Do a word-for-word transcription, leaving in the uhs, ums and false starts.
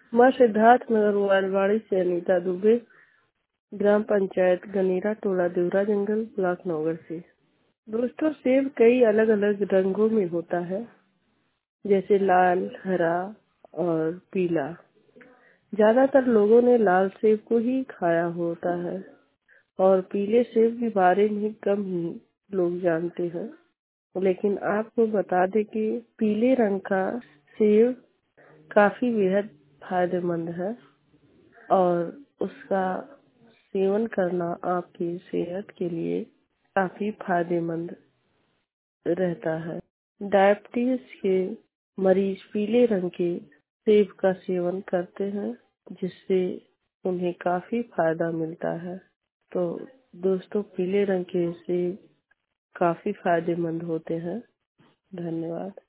मैं सिद्धार्थ नगर वालवाड़ी से अनीता दुबे, ग्राम पंचायत गनेरा, टोला देवरा जंगल, ब्लॉक नौगढ़ से। दोस्तों, सेब कई अलग अलग रंगों में होता है, जैसे लाल, हरा और पीला। ज्यादातर लोगों ने लाल सेब को ही खाया होता है और पीले सेब के बारे में कम ही लोग जानते हैं। लेकिन आपको बता दें कि पीले रंग का सेब काफी बेहद फायदेमंद है और उसका सेवन करना आपकी सेहत के लिए काफी फायदेमंद रहता है। डायबिटीज के मरीज पीले रंग के सेब का सेवन करते हैं, जिससे उन्हें काफी फायदा मिलता है। तो दोस्तों, पीले रंग के सेब काफी फायदेमंद होते हैं। धन्यवाद।